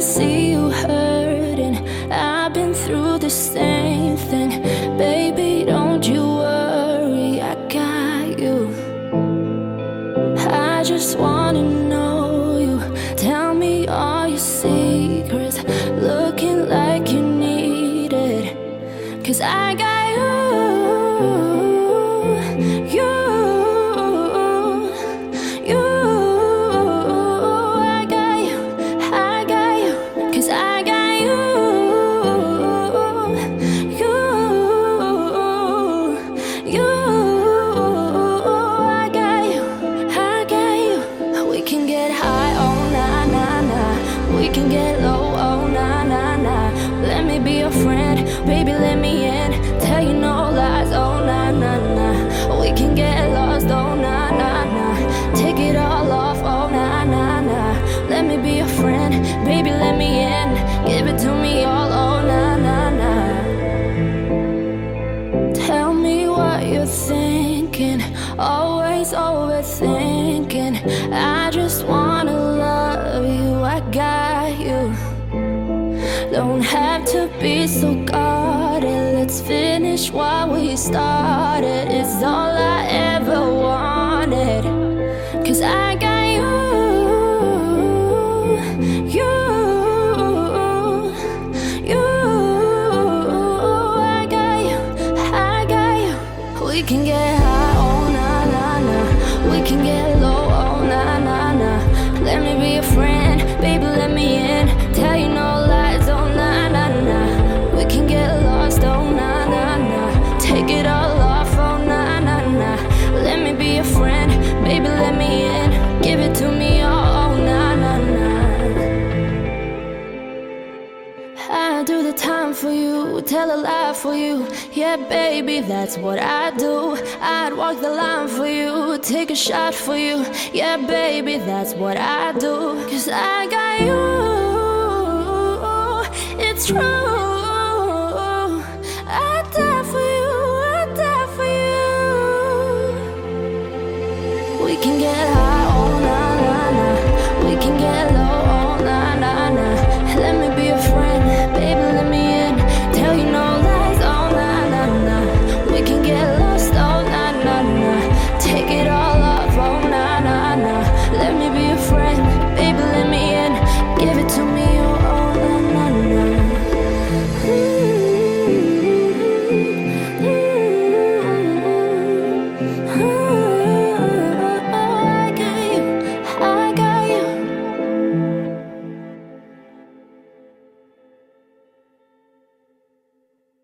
see you hurting. I've been through the same thing. Baby, don't you worry, I got you. I just wanna know you. Tell me all your secrets, looking like you need it. 'Cause I got you, you, you. I got you, I got you. 'Cause I got you, you, you. I got you, I got you. We can get high, oh nah, nah, nah. We can get low, oh nah, nah, nah. Let me be your friend, baby, let me in. Tell you no lies, oh nah, nah, nah. We can get lost, oh nah, nah, nah. Take it all off, oh nah, nah, nah. Let me be your friend, baby, let me in. Give it to me all, oh nah, nah, nah. Tell me what you're thinking, always overthinking. I just wanna love you, I got you. Don't have to be so guarded. Let's finish what we started. It's all I ever wanted. 'Cause I got you, you, you. I got you, I got you. We can get high, oh nah, nah, nah. We can get low, oh nah, nah, nah. Let me be your friend, baby, let me in. Tell you no lies, oh nah, nah, nah. We can get lost, oh nah, nah, nah. Take it all off, oh nah, nah, nah. Let me be your friend, baby, let me in. Give it to me all, oh nah, nah, nah. I do the time for you, tell a lie for you. Yeah, baby, that's what I do. I'd walk the line for you, take a shot for you. Yeah, baby, that's what I do. 'Cause I got you, it's true.